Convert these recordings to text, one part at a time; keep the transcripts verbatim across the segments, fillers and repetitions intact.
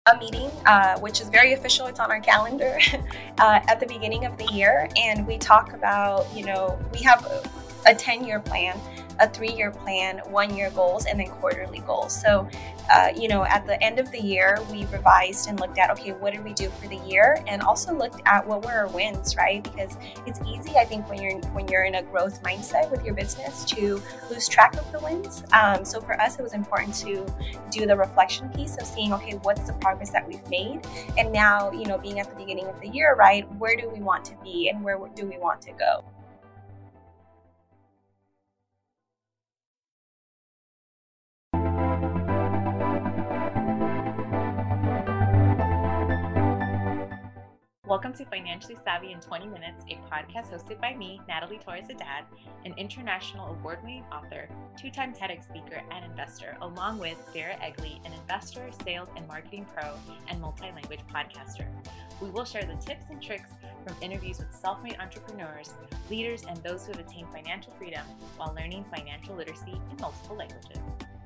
a meeting, uh, which is very official. It's on our calendar uh, at the beginning of the year. And we talk about, you know, we have a ten-year plan, a three-year plan, one-year goals, and then quarterly goals. So, uh, you know, at the end of the year, we revised and looked at, okay, what did we do for the year? And also looked at what were our wins, right? Because it's easy, I think, when you're when you're in a growth mindset with your business to lose track of the wins. Um, so for us, it was important to do the reflection piece of seeing, okay, what's the progress that we've made? And now, you know, being at the beginning of the year, right, where do we want to be and where do we want to go? Welcome to Financially Savvy in twenty minutes, a podcast hosted by me, Natalie Torres-Haddad, an international award-winning author, two-time TEDx speaker, and investor, along with Vera Egley, an investor, sales and marketing pro, and multi-language podcaster. We will share the tips and tricks from interviews with self-made entrepreneurs, leaders, and those who have attained financial freedom while learning financial literacy in multiple languages.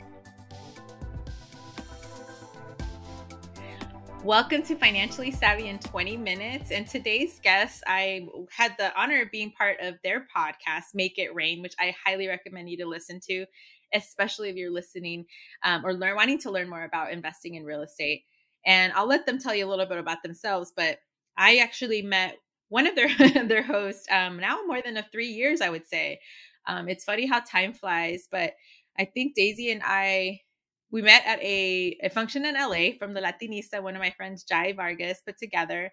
Welcome to Financially Savvy in twenty minutes. And today's guest, I had the honor of being part of their podcast, Make It Rain, which I highly recommend you to listen to, especially if you're listening um, or learn wanting to learn more about investing in real estate. And I'll let them tell you a little bit about themselves. But I actually met one of their their hosts um, now more than a three years, I would say. Um, it's funny how time flies, but I think Daisy and I. We met at a, a function in L A from the Latinista, one of my friends, Jai Vargas, put together.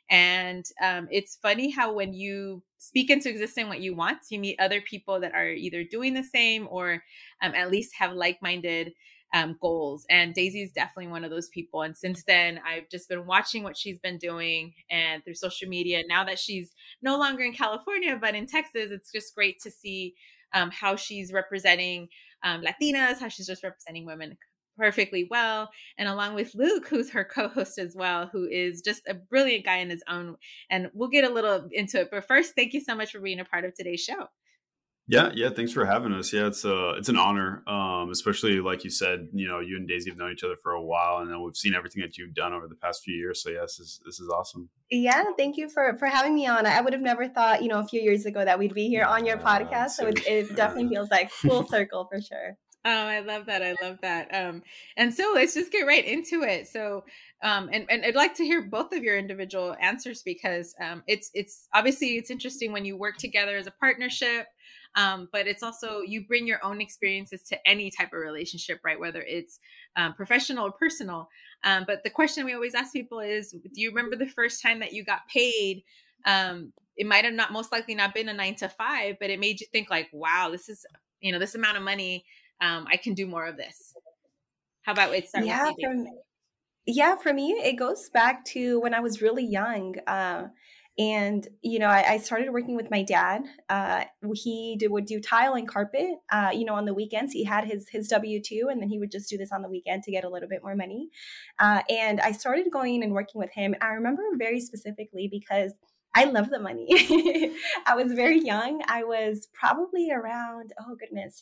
And um, it's funny how when you speak into existence what you want, you meet other people that are either doing the same or um, at least have like-minded um, goals. And Daisy is definitely one of those people. And since then, I've just been watching what she's been doing and through social media. Now that she's no longer in California, but in Texas, it's just great to see um, how she's representing um, Latinas, how she's just representing women perfectly well. And along with Luke, who's her co-host as well, who is just a brilliant guy in his own. And we'll get a little into it. But first, thank you so much for being a part of today's show. Yeah, yeah. Thanks for having us. Yeah, it's uh it's an honor. Um, especially like you said, you know, you and Daisy have known each other for a while, and then we've seen everything that you've done over the past few years. So yes, this, this is awesome. Yeah, thank you for for having me on. I would have never thought, you know, a few years ago that we'd be here on your podcast. So it, it definitely feels like full circle for sure. Oh, I love that. I love that. Um, and so let's just get right into it. So, um, and, and I'd like to hear both of your individual answers because um, it's, it's obviously it's interesting when you work together as a partnership, um, but it's also, you bring your own experiences to any type of relationship, right? Whether it's um, professional or personal. Um, but the question we always ask people is, do you remember the first time that you got paid? Um, it might have not most likely not been a nine to five, but it made you think like, wow, this is, you know, this amount of money. Um, I can do more of this. How about it start yeah, with you? from, yeah, for me, it goes back to when I was really young. Uh, and, you know, I, I started working with my dad. Uh, he did, would do tile and carpet, uh, you know, on the weekends. He had his his W two, and then he would just do this on the weekend to get a little bit more money. Uh, and I started going and working with him. I remember very specifically because I love the money. I was very young. I was probably around, oh, goodness,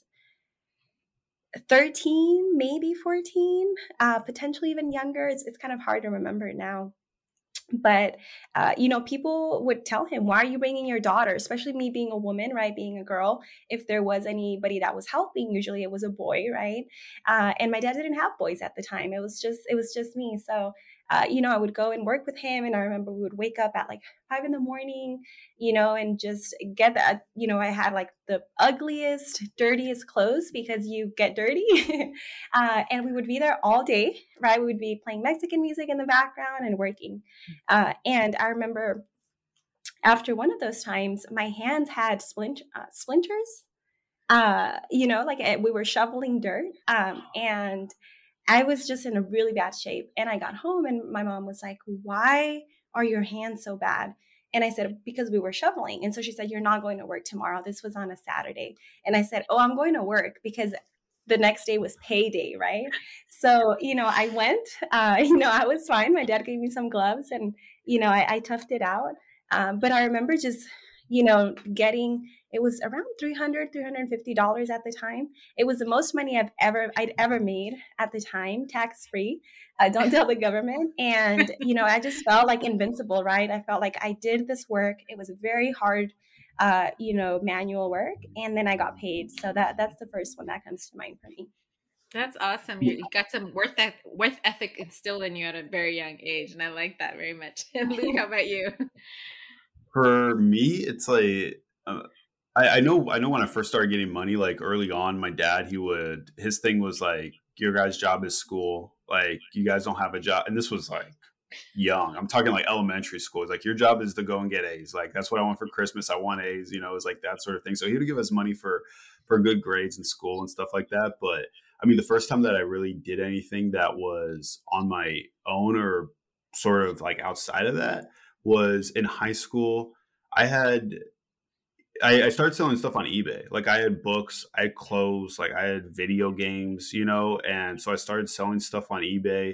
thirteen, maybe fourteen, uh, potentially even younger. It's, it's kind of hard to remember now. But, uh, you know, people would tell him, why are you bringing your daughter? Especially me being a woman, right? Being a girl. If there was anybody that was helping, usually it was a boy, right? Uh, and my dad didn't have boys at the time. It was just, it was just me. So, uh, you know, I would go and work with him. And I remember we would wake up at like five in the morning, you know, and just get that, you know, I had like the ugliest, dirtiest clothes because you get dirty. uh, and we would be there all day, right? We would be playing Mexican music in the background and working. Uh, and I remember after one of those times, my hands had splint- uh, splinters, uh, you know, like we were shoveling dirt. Um, and I was just in a really bad shape. And I got home and my mom was like, why are your hands so bad? And I said, because we were shoveling. And so she said, you're not going to work tomorrow. This was on a Saturday. And I said, oh, I'm going to work because the next day was payday, right? So, you know, I went, uh, you know, I was fine. My dad gave me some gloves and, you know, I, I toughed it out. Um, but I remember just, you know, getting It was around three hundred, three hundred fifty dollars at the time. It was the most money I've ever, I'd ever made at the time, tax free. Uh, don't tell the government. And, you know, I just felt like invincible, right? I felt like I did this work. It was very hard, uh, you know, manual work. And then I got paid. So that that's the first one that comes to mind for me. That's awesome. You, you got some worth eth- worth ethic instilled in you at a very young age, and I like that very much. And Luke, how about you? For me, it's like uh, I, I know I know when I first started getting money, like early on, my dad, he would his thing was like, your guys' job is school. Like, you guys don't have a job, and this was like young. I'm talking like elementary school. It's like, your job is to go and get A's. Like, that's what I want for Christmas. I want A's. You know, it's like that sort of thing. So he would give us money for for good grades in school and stuff like that. But I mean, the first time that I really did anything that was on my own or sort of like outside of that was in high school. I had I, I started selling stuff on eBay. Like, I had books, I had clothes, like I had video games, you know, and so I started selling stuff on eBay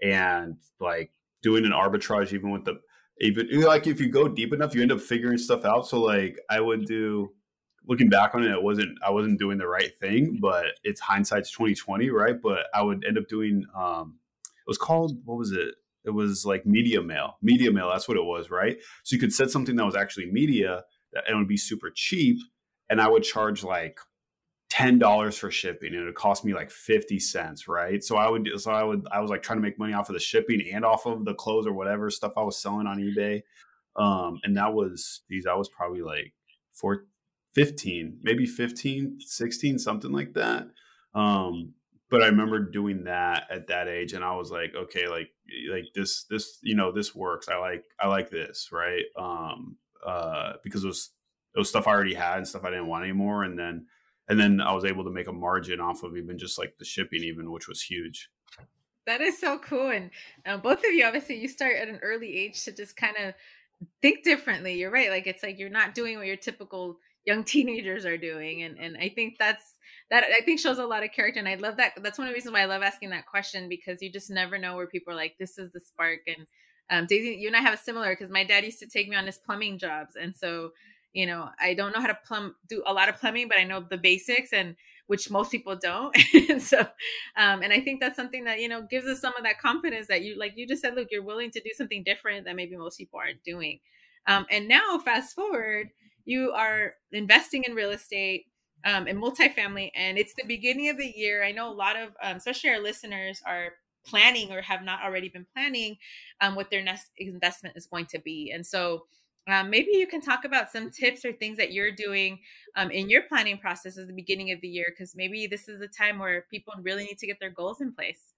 and like doing an arbitrage even with the even you know, like if you go deep enough, you end up figuring stuff out. So like I would do looking back on it, it wasn't I wasn't doing the right thing, but it's hindsight's twenty twenty, right? But I would end up doing um it was called what was it? It was like media mail. Media mail, that's what it was, right? So you could set something that was actually media and it would be super cheap. And I would charge like ten dollars for shipping and it would cost me like fifty cents, right? So I would, so I would, I was like trying to make money off of the shipping and off of the clothes or whatever stuff I was selling on eBay. Um, and that was, these, I was probably like four, fifteen, maybe fifteen, sixteen, something like that. Um, but I remember doing that at that age and I was like, okay, like, like this, this, you know, this works. I like, I like this. Right. Um, uh, because it was, it was stuff I already had and stuff I didn't want anymore. And then, and then I was able to make a margin off of even just like the shipping, even, which was huge. That is so cool. And uh, both of you, obviously, you start at an early age to just kind of think differently. You're right. Like, it's like you're not doing what your typical young teenagers are doing. And and I think that's that I think shows a lot of character. And I love that. That's one of the reasons why I love asking that question, because you just never know where people are like, this is the spark. And um, Daisy, you and I have a similar, because my dad used to take me on his plumbing jobs. And so, you know, I don't know how to plumb, do a lot of plumbing, but I know the basics, and which most people don't. And so, um, and I think that's something that, you know, gives us some of that confidence that you, like you just said, look, you're willing to do something different that maybe most people aren't doing. Um, and now fast forward, you are investing in real estate, um, and multifamily, and it's the beginning of the year. I know a lot of, um, especially our listeners, are planning or have not already been planning um, what their next investment is going to be. And so um, maybe you can talk about some tips or things that you're doing um, in your planning process at the beginning of the year, because maybe this is a time where people really need to get their goals in place.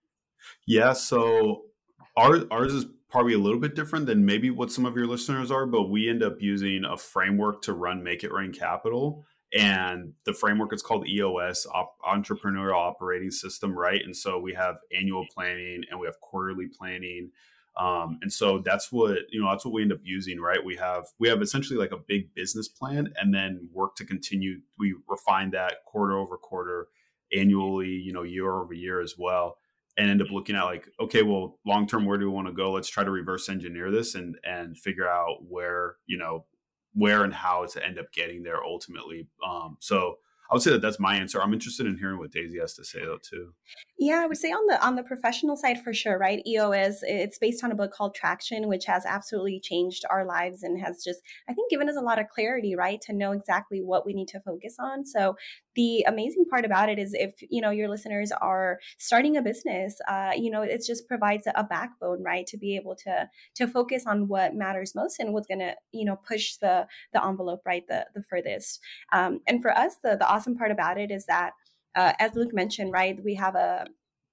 Yeah. So our, ours is probably a little bit different than maybe what some of your listeners are, but we end up using a framework to run Make It Rain Capital. And the framework is called E O S, op- Entrepreneurial Operating System, right? And so we have annual planning and we have quarterly planning. Um, and so that's what, you know, that's what we end up using, right? We have, we have essentially like a big business plan and then work to continue. We refine that quarter over quarter, annually, you know, year over year as well. And end up looking at like, okay, well, long term, where do we want to go? Let's try to reverse engineer this and and figure out where, you know, where and how to end up getting there ultimately. Um, so I would say that that's my answer. I'm interested in hearing what Daisy has to say though too. Yeah, I would say on the on the professional side for sure, right? E O S, it's based on a book called Traction, which has absolutely changed our lives and has just, I think, given us a lot of clarity, right, to know exactly what we need to focus on. So the amazing part about it is if, you know, your listeners are starting a business, uh, you know, it just provides a backbone, right, to be able to to focus on what matters most and what's going to, you know, push the the envelope, right, the the furthest. Um, and for us, the the awesome part about it is that Uh, as Luke mentioned, right, we have a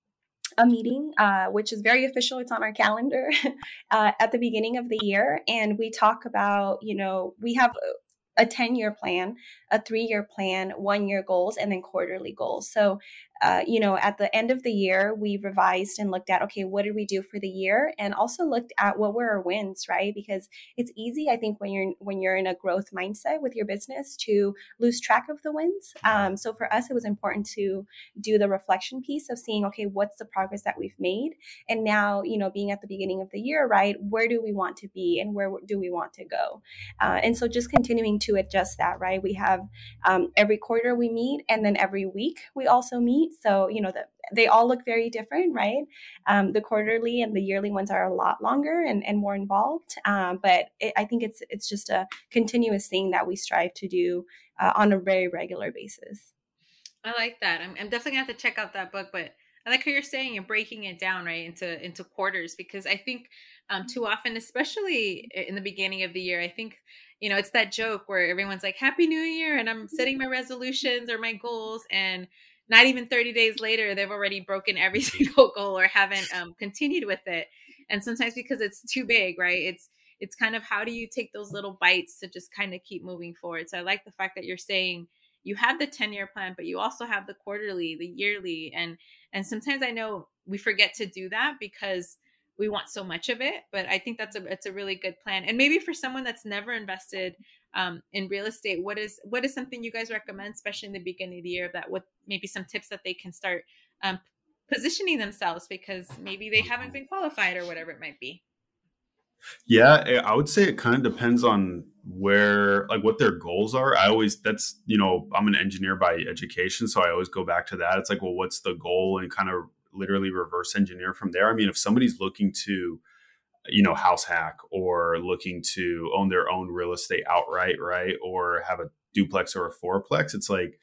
a meeting, uh, which is very official. It's on our calendar uh, at the beginning of the year. And we talk about, you know, we have a ten-year plan, a three-year plan, one-year goals, and then quarterly goals. So uh, you know, at the end of the year, we revised and looked at, okay, what did we do for the year? And also looked at what were our wins, right? Because it's easy, I think, when you're when you're in a growth mindset with your business to lose track of the wins. Um, so for us, it was important to do the reflection piece of seeing, okay, what's the progress that we've made? And now, you know, being at the beginning of the year, right, where do we want to be and where do we want to go? Uh, and so just continuing to adjust that, right? We have um, every quarter we meet, and then every week we also meet. So, you know, the, they all look very different, right? Um, the quarterly and the yearly ones are a lot longer and, and more involved. Um, but it, I think it's it's just a continuous thing that we strive to do uh, on a very regular basis. I like that. I'm, I'm definitely gonna have to check out that book, but I like how you're saying you're breaking it down right into into quarters, because I think um, too often, especially in the beginning of the year, I think you know it's that joke where everyone's like Happy New Year, and I'm setting my resolutions or my goals, and not even thirty days later they've already broken every single goal or haven't um, continued with it. And sometimes because it's too big, right? It's it's kind of how do you take those little bites to just kind of keep moving forward. So I like the fact that you're saying you have the ten year plan, but you also have the quarterly, the yearly. And, and sometimes I know we forget to do that because we want so much of it, but I think that's a, it's a really good plan. And maybe for someone that's never invested um, in real estate, what is, what is something you guys recommend, especially in the beginning of the year, that with maybe some tips that they can start um, positioning themselves because maybe they haven't been qualified or whatever it might be? Yeah, I would say it kind of depends on where, like, what their goals are. I always, that's, you know, I'm an engineer by education, so I always go back to that. It's like, well, what's the goal, and kind of literally reverse engineer from there. I mean, if somebody's looking to, you know, house hack, or looking to own their own real estate outright, right, or have a duplex or a fourplex, it's like,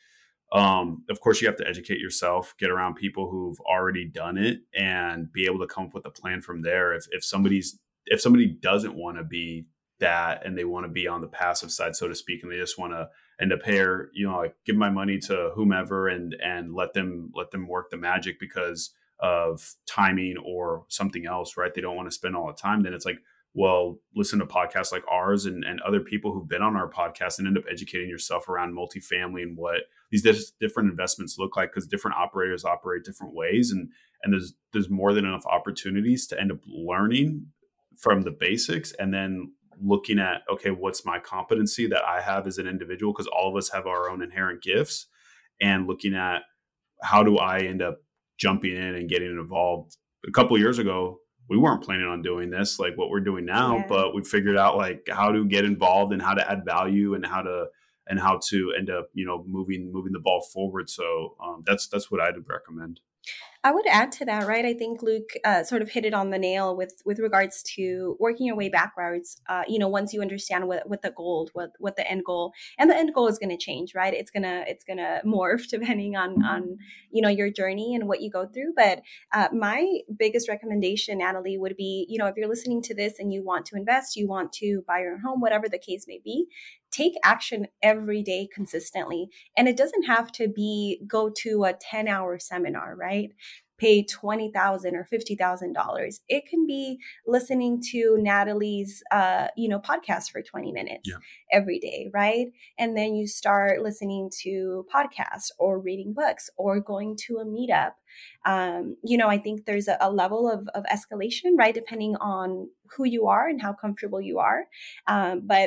um, of course, you have to educate yourself, get around people who've already done it, and be able to come up with a plan from there. If if somebody's if somebody doesn't want to be that, and they want to be on the passive side, so to speak, and they just want to end up here, you know, like give my money to whomever, and and let them let them work the magic because of timing or something else, right? They don't want to spend all the time. Then it's like, well, listen to podcasts like ours, and, and other people who've been on our podcast, and end up educating yourself around multifamily and what these dis- different investments look like, because different operators operate different ways. And, and there's, there's more than enough opportunities to end up learning from the basics, and then looking at, okay, what's my competency that I have as an individual? Because all of us have our own inherent gifts, and looking at how do I end up jumping in and getting involved. A couple of years ago, we weren't planning on doing this like what we're doing now, Yeah. but we figured out like how to get involved and how to add value, and how to and how to end up, you know, moving moving the ball forward. So um, that's that's what I'd recommend. I would add to that, right? I think Luke uh, sort of hit it on the nail with with regards to working your way backwards. Uh, you know, once you understand what what the goal, what what the end goal, and the end goal is going to change, right? It's gonna it's gonna morph depending on on you know your journey and what you go through. But uh, my biggest recommendation, Natalie, would be, you know, if you're listening to this and you want to invest, you want to buy your own home, whatever the case may be, take action every day consistently. And it doesn't have to be go to a ten hour seminar, right? Pay twenty thousand dollars or fifty thousand dollars. It can be listening to Natalie's, uh, you know, podcast for twenty minutes Yeah. every day, right? And then you start listening to podcasts or reading books or going to a meetup. Um, you know, I think there's a, a level of, of escalation, right? Depending on who you are and how comfortable you are. Um, but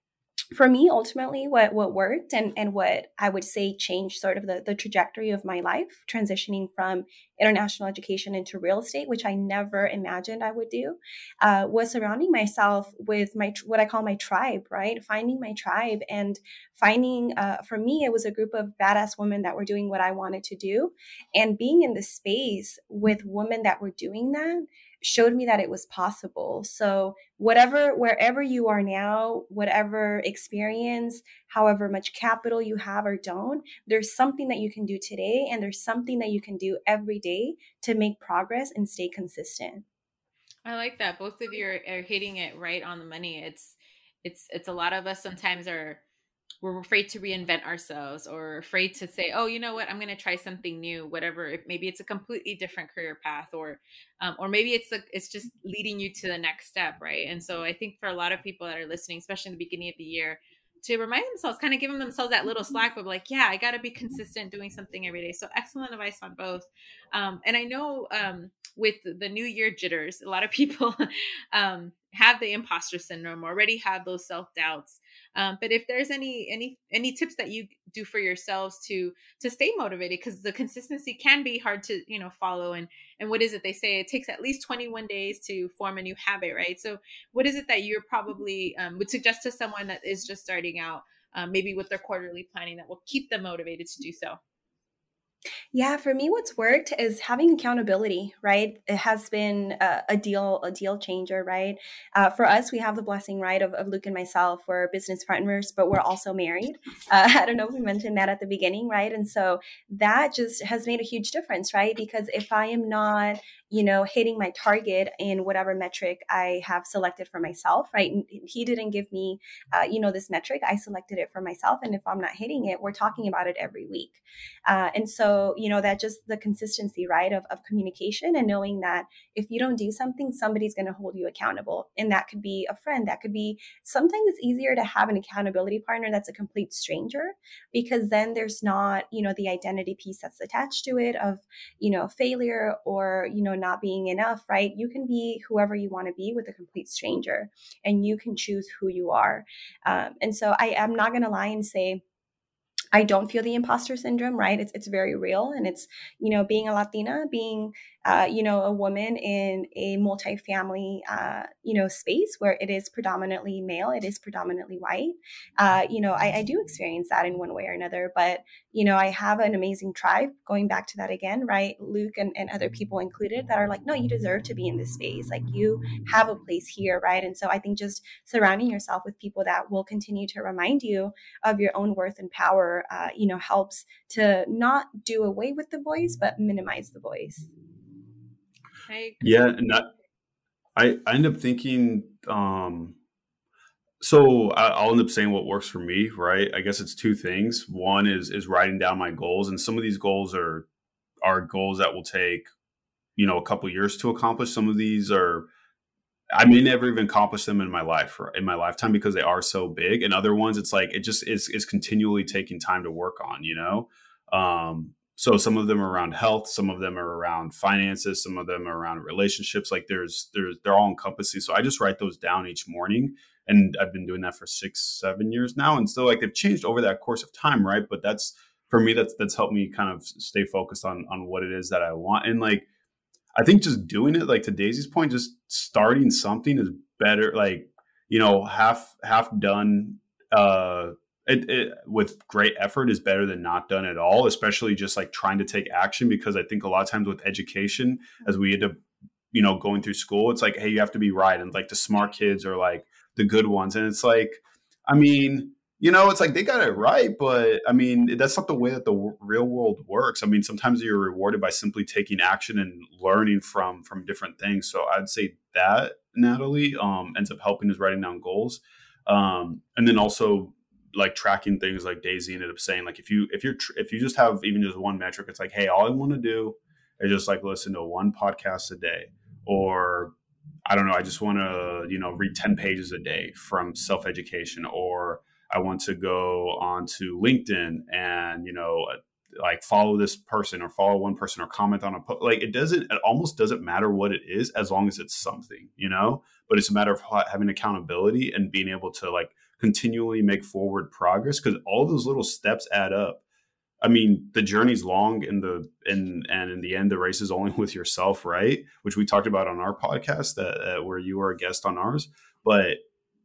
for me, ultimately, what what worked and and what I would say changed sort of the, the trajectory of my life, transitioning from international education into real estate, which I never imagined I would do, uh, was surrounding myself with my what I call my tribe, right? Finding my tribe and finding, uh, for me, it was a group of badass women that were doing what I wanted to do, and being in the space with women that were doing that showed me that it was possible. So whatever, wherever you are now, whatever experience, however much capital you have or don't, there's something that you can do today, and there's something that you can do every day to make progress and stay consistent. I like that. Both of you are, are hitting it right on the money. It's, it's, it's a lot of us sometimes are, we're afraid to reinvent ourselves, or afraid to say, oh, you know what, I'm going to try something new, whatever. If maybe it's a completely different career path, or, um, or maybe it's, a, it's just leading you to the next step. Right. And so I think for a lot of people that are listening, especially in the beginning of the year, to remind themselves, kind of giving themselves that little slack of like, yeah, I got to be consistent doing something every day. So excellent advice on both. Um, and I know um, with the new year jitters, a lot of people um, have the imposter syndrome, already have those self doubts. Um, but if there's any any any tips that you do for yourselves to to stay motivated, because the consistency can be hard to you know follow, and and what is it they say, it takes at least twenty-one days to form a new habit, right? So what is it that you're probably um, would suggest to someone that is just starting out, um, maybe with their quarterly planning, that will keep them motivated to do so? Yeah, for me, what's worked is having accountability, right? It has been a, a deal, a deal changer, right? Uh, for us, we have the blessing, right, of, of Luke and myself. We're business partners, but we're also married. Uh, I don't know if we mentioned that at the beginning, right? And so that just has made a huge difference, right? Because if I am not, you know, hitting my target in whatever metric I have selected for myself, right? And he didn't give me, uh, you know, this metric. I selected it for myself. And if I'm not hitting it, we're talking about it every week. Uh, and so, you know, that just the consistency, right, of, of communication and knowing that if you don't do something, somebody's going to hold you accountable. And that could be a friend. That could be, sometimes it's easier to have an accountability partner that's a complete stranger, because then there's not, you know, the identity piece that's attached to it of, you know, failure or, you know, not being enough, right? You can be whoever you want to be with a complete stranger, and you can choose who you are. Um, and so I am not going to lie and say, I don't feel the imposter syndrome, right? It's it's very real, and it's, you know, being a Latina, being uh, you know, a woman in a multifamily uh, you know, space where it is predominantly male, it is predominantly white. Uh, you know, I, I do experience that in one way or another, but you know, I have an amazing tribe. Going back to that again, right? Luke and, and other people included that are like, no, you deserve to be in this space. Like you have a place here, right? And so I think just surrounding yourself with people that will continue to remind you of your own worth and power, uh, you know, helps to not do away with the voice, but minimize the voice. I Yeah, and that, I, I end up thinking, um, so I, I'll end up saying what works for me, right? I guess it's two things. One is is writing down my goals, and some of these goals are are goals that will take, you know, a couple years to accomplish. Some of these are, I may never even accomplish them in my life or in my lifetime because they are so big. And other ones, it's like it just is is continually taking time to work on, you know. Um, so some of them are around health, some of them are around finances, some of them are around relationships. Like there's there's they're all encompassing. So I just write those down each morning, and I've been doing that for six, seven years now. And so like they've changed over that course of time, right? But that's for me, that's that's helped me kind of stay focused on on what it is that I want. And like I think just doing it, like to Daisy's point, just starting something is better. Like, you know, half half done uh, it, it, with great effort is better than not done at all. Especially just like trying to take action, because I think a lot of times with education, as we end up, you know, going through school, it's like, hey, you have to be right, and like the smart kids are like the good ones, and it's like, I mean, you know, it's like they got it right, but I mean, that's not the way that the w- real world works. I mean, sometimes you're rewarded by simply taking action and learning from from different things. So I'd say that Natalie um, ends up helping us writing down goals, um, and then also like tracking things like Daisy ended up saying. Like if you if you're tr- if you just have even just one metric, it's like, hey, all I want to do is just like listen to one podcast a day, or I don't know, I just want to, you know, read ten pages a day from self education, or I want to go onto LinkedIn and, you know, like follow this person or follow one person or comment on a post. Like it doesn't, it almost doesn't matter what it is as long as it's something, you know, but it's a matter of having accountability and being able to like continually make forward progress, because all those little steps add up. I mean, the journey's long, and the and and in the end, the race is only with yourself, right? Which we talked about on our podcast, that uh, where you were a guest on ours. But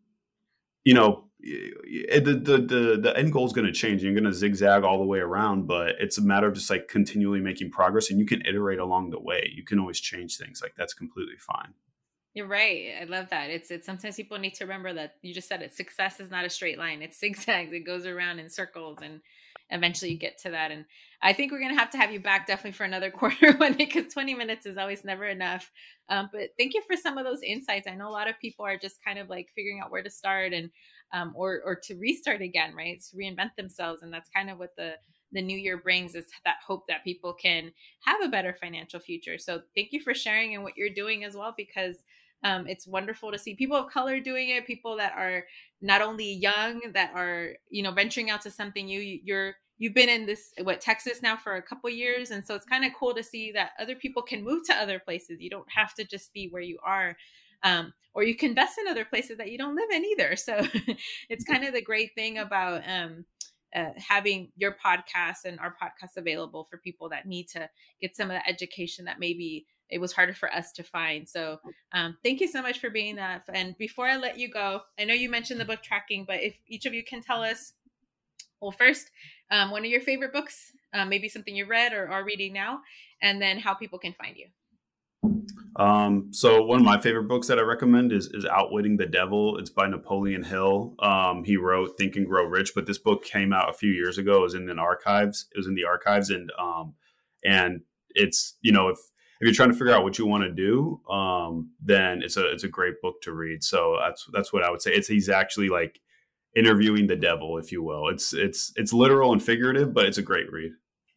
you know, the the the, the end goal is going to change. You're going to zigzag all the way around, but it's a matter of just like continually making progress, and you can iterate along the way. You can always change things. Like that's completely fine. You're right. I love that. It's it's sometimes people need to remember that you just said it. Success is not a straight line. It's zigzags. It goes around in circles, and eventually you get to that. And I think we're gonna have to have you back definitely for another quarter one, because twenty minutes is always never enough. Um, but thank you for some of those insights. I know a lot of people are just kind of like figuring out where to start, and um, or or to restart again, right? To reinvent themselves, and that's kind of what the the new year brings, is that hope that people can have a better financial future. So thank you for sharing and what you're doing as well, because Um, it's wonderful to see people of color doing it, people that are not only young, that are, you know, venturing out to something new. You're, you've been in this, what, Texas now for a couple of years. And so it's kind of cool to see that other people can move to other places. You don't have to just be where you are. Um, or you can invest in other places that you don't live in either. So it's kind of the great thing about um, uh, having your podcast and our podcast available for people that need to get some of the education that maybe it was harder for us to find. So um, thank you so much for being that. And before I let you go, I know you mentioned the book tracking, but if each of you can tell us, well, first, um, one of your favorite books, uh, maybe something you read or are reading now, and then how people can find you. Um, so one of my favorite books that I recommend is, is Outwitting the Devil. It's by Napoleon Hill. Um, he wrote Think and Grow Rich, but this book came out a few years ago. It was in the archives. It was in the archives. And, um, and it's, you know, if, if you're trying to figure out what you want to do, um, then it's a, it's a great book to read. So that's, that's what I would say. It's, he's actually like interviewing the devil, if you will. It's, it's, it's literal and figurative, but it's a great read.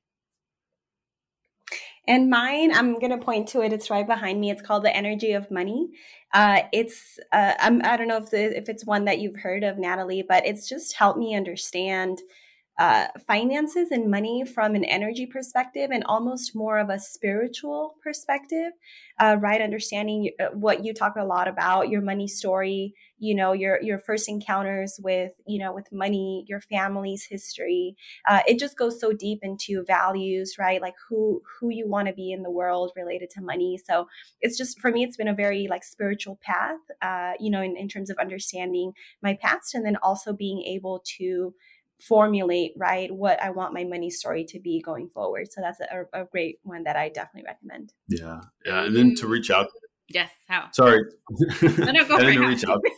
And mine, I'm going to point to it. It's right behind me. It's called The Energy of Money. Uh, it's, uh, I'm, I don't know if the, if it's one that you've heard of, Natalie, but it's just helped me understand uh, finances and money from an energy perspective and almost more of a spiritual perspective, uh, right? Understanding what you talk a lot about, your money story, you know, your, your first encounters with, you know, with money, your family's history. Uh, it just goes so deep into values, right? Like who, who you want to be in the world related to money. So it's just, for me, it's been a very like spiritual path, uh, you know, in, in terms of understanding my past and then also being able to formulate, right, what I want my money story to be going forward. So that's a, a great one that I definitely recommend. Yeah. Yeah. And then to reach out. Yes. How? Sorry. No, no, go and for then it. to reach out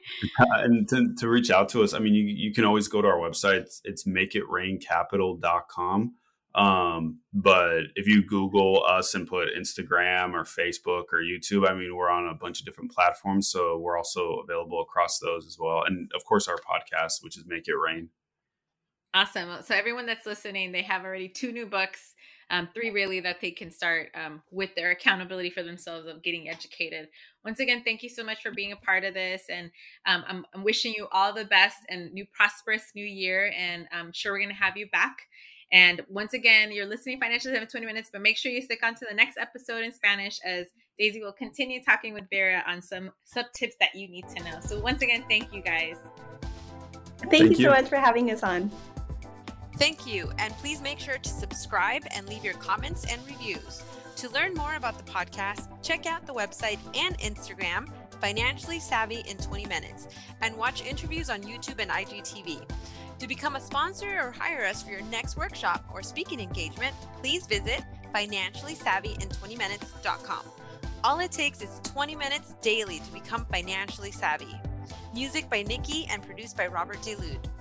and to, to reach out to us. I mean, you, you can always go to our website. It's, it's make it rain capital dot com. Um, but if you Google us and put Instagram or Facebook or YouTube, I mean, we're on a bunch of different platforms. So we're also available across those as well. And of course, our podcast, which is Make It Rain. Awesome. So everyone that's listening, they have already two new books, um, three really that they can start um, with their accountability for themselves of getting educated. Once again, thank you so much for being a part of this. And um, I'm, I'm wishing you all the best and new prosperous new year. And I'm sure we're going to have you back. And once again, you're listening Financially Savvy in twenty minutes, but make sure you stick on to the next episode in Spanish as Daisy will continue talking with Vera on some sub tips that you need to know. So once again, thank you guys. Thank, thank you so you. much for having us on. Thank you, and please make sure to subscribe and leave your comments and reviews. To learn more about the podcast, check out the website and Instagram, Financially Savvy in twenty minutes, and watch interviews on YouTube and I G T V. To become a sponsor or hire us for your next workshop or speaking engagement, please visit financially savvy in twenty minutes dot com. All it takes is twenty minutes daily to become financially savvy. Music by Nikki and produced by Robert DeLude.